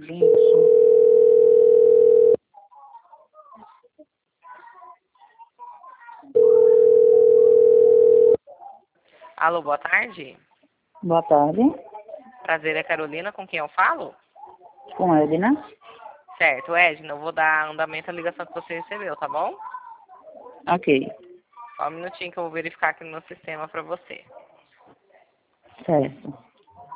Gente. Alô, boa tarde. Boa tarde. Prazer, é Carolina, com quem eu falo? Com Edna. Certo, Edna, eu vou dar andamento à ligação que você recebeu, tá bom? Ok. Só um minutinho que eu vou verificar aqui no meu sistema pra você. Certo.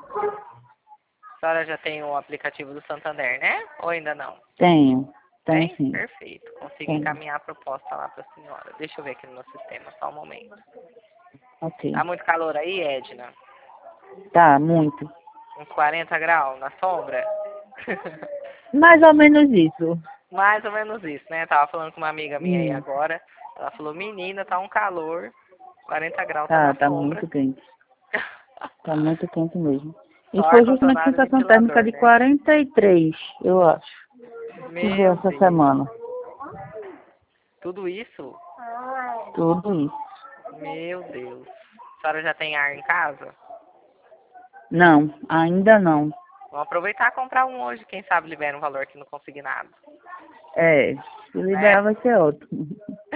A senhora já tem o aplicativo do Santander, né? Ou ainda não? Tenho. Tenho Tem? sim. Perfeito. Consigo Tenho. encaminhar a proposta lá pra senhora. Deixa eu ver aqui no meu sistema, só um momento. Ok. Tá muito calor aí, Edna? Tá, muito. Uns 40 graus na sombra? Mais ou menos isso. Mais ou menos isso, né? Tava falando com uma amiga minha aí Hum. agora. Ela falou, menina, tá um calor. 40 graus tá na Tá sombra. muito quente. Tá muito quente mesmo. Só E hoje a ar-condicionado e sensação térmica ventilador, de né? 43, eu acho. Choveu Meu essa Deus. semana. Tudo isso? Tudo isso. Meu Deus. A senhora já tem ar em casa? Não, ainda não. Vamos aproveitar e comprar um hoje. Quem sabe libera um valor aqui no Consignado. É, se Né? liberar vai ser ótimo.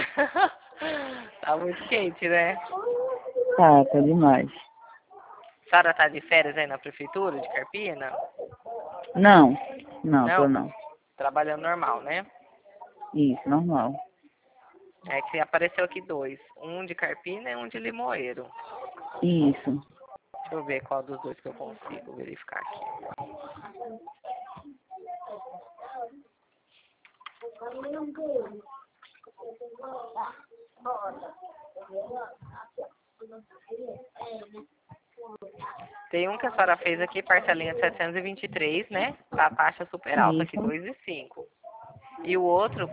Tá muito quente, né? Tá demais. A senhora tá de férias aí na prefeitura de Carpina? Não, tô Não? não. Trabalhando normal, né? Isso, normal. É que apareceu aqui dois. Um de Carpina e um de Limoeiro. Isso. Deixa eu ver qual dos dois que eu consigo verificar aqui. Tem um que a senhora fez aqui, parcelinha de 723, né? Tá a taxa super alta aqui, Isso. 2,05. E o outro,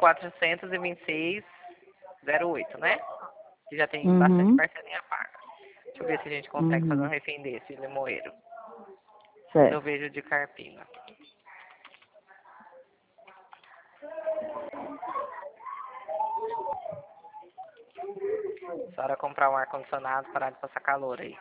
426,08, né? Que já tem bastante Uhum. parcelinha paga. Deixa eu ver se a gente consegue fazer um Uhum. refém desse, de Limoeiro. Quando eu Certo. vejo de Carpina. A senhora comprar um ar-condicionado, parar de passar calor aí.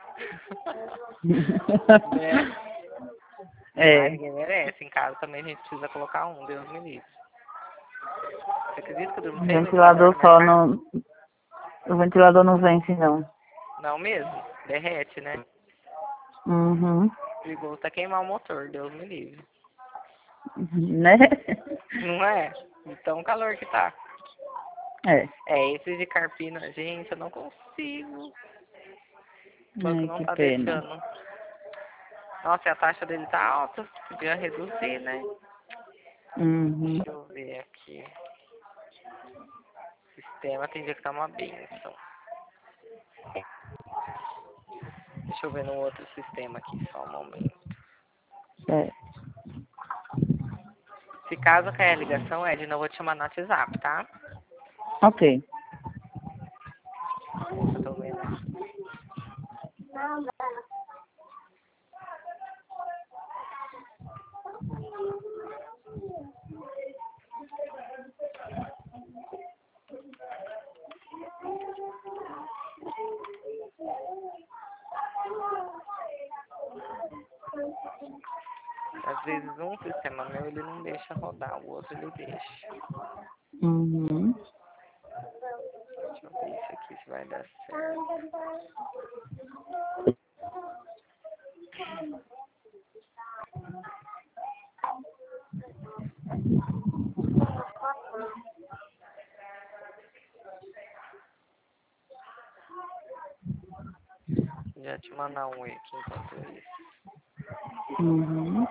Né? Ah, É. ninguém merece. Em casa também a gente precisa colocar um, Deus me livre. Você acredita que eu durmo O sem ventilador ventilador na minha só casa? não. O ventilador não vence não. Não mesmo? Derrete, né? Uhum. Perigoso tá queimar o motor, Deus me livre. Né? Não é? Então calor que tá. É. É, esse de Carpina, gente, eu não consigo. O banco Ai, não que tá pena. deixando. Nossa, e a taxa dele tá alta. Podia reduzir, né? Uhum. Deixa eu ver aqui. O sistema tem dia que tá uma benção. Deixa eu ver no outro sistema aqui, só um momento. É. Se caso cair a ligação, Edna, eu vou te chamar no WhatsApp, tá? Ok. Eu tô vendo aqui. Às vezes um sistema meu ele não deixa rodar, o outro ele deixa. Uhum. Deixa eu ver isso aqui se vai dar certo. Já te mandar um aqui enquanto isso. Uhum.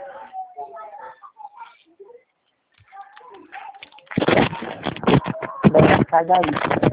Bem, cada aí.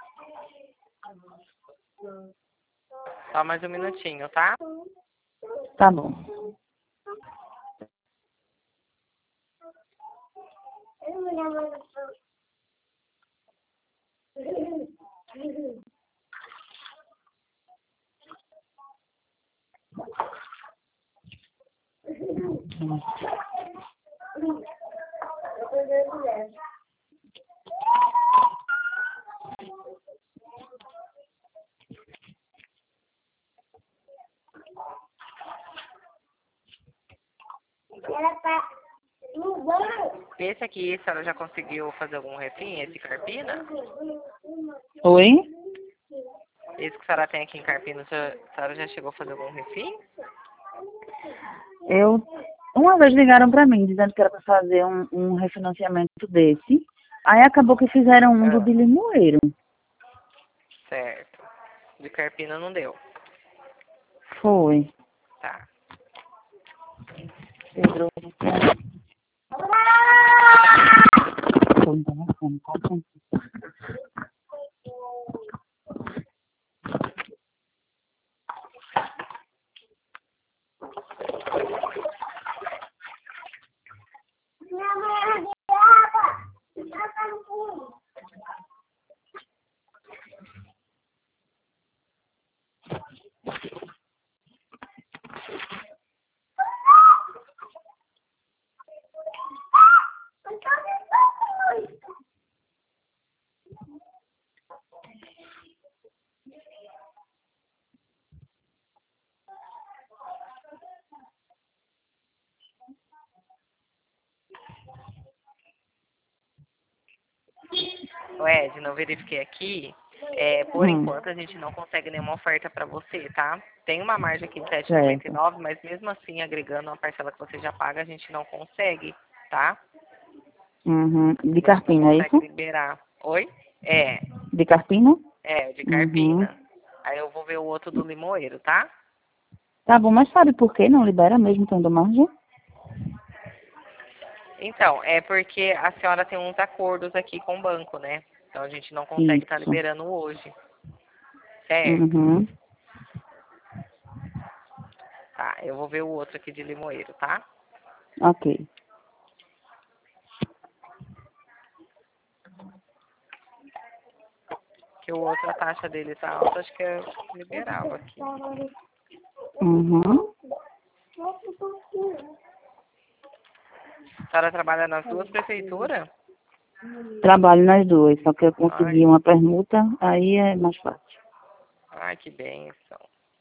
Só mais um minutinho, tá? Tá bom. Esse aqui, a senhora já conseguiu fazer algum refim, esse Carpina? Oi? Esse que a senhora tem aqui em Carpina, a senhora já chegou a fazer algum refim? Uma vez ligaram pra mim, dizendo que era pra fazer um refinanciamento desse. Aí acabou que fizeram um do de Limoeiro. Certo. De Carpina não deu. Foi. Tá. Pedro. Foi no telefone, tá? O Edna, eu verifiquei aqui. Por enquanto a gente não consegue nenhuma oferta para você, tá? Tem uma margem aqui de Certo. 7,99, mas mesmo assim, agregando uma parcela que você já paga, a gente não consegue, tá? Uhum. De A gente não Carpina, é consegue isso? liberar. Oi? É, De Carpina? de Uhum. Carpina. Aí eu vou ver o outro do Limoeiro, tá? Tá bom, mas sabe por que não libera mesmo tendo margem? Então, é porque a senhora tem uns acordos aqui com o banco, né? Então a gente não consegue estar Isso. liberando hoje. Certo? Uhum. Tá, eu vou ver o outro aqui de Limoeiro, tá? Ok. Que o outro, a taxa dele tá alta, acho que é liberal aqui. Uhum. A senhora trabalha nas duas prefeituras? Trabalho nas duas, só que eu consegui Ai, uma permuta, aí é mais fácil. ai, que bênção.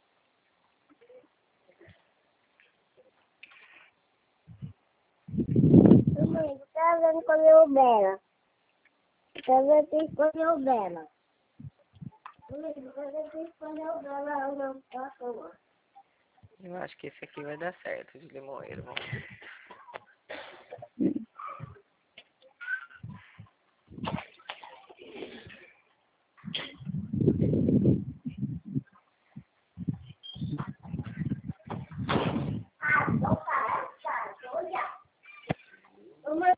Mamãe, tá vendo como eu bela? Tá vendo que escolheu bela? Mamãe, tá vendo que escolheu bela? Eu não posso. Eu acho que esse aqui vai dar certo, de Limoeiro. Vamos ver. Mamãe,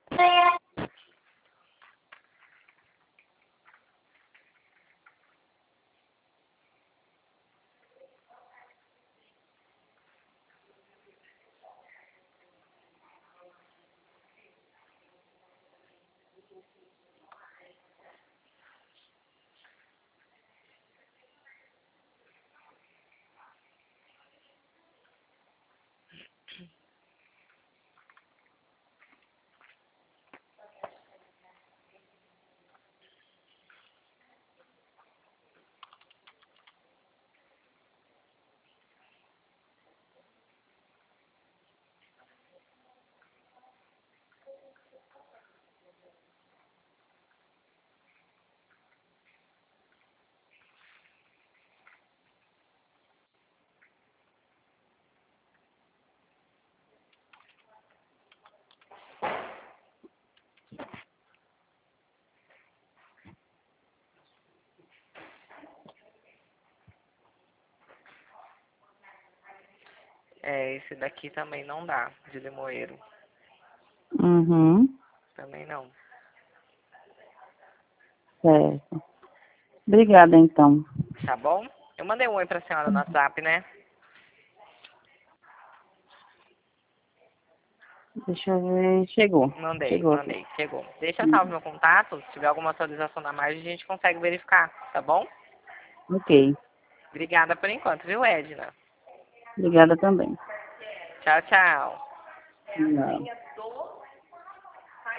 Esse daqui também não dá, de Limoeiro. Uhum. Também não. Certo. Obrigada, então. Tá bom? Eu mandei um oi pra senhora no WhatsApp, né? Deixa eu ver. Chegou. Mandei, Chegou. mandei, chegou. Deixa salvo meu contato, se tiver alguma atualização na margem, a gente consegue verificar, tá bom? Ok. Obrigada por enquanto, viu, Edna? Obrigada também. Tchau, tchau. Não.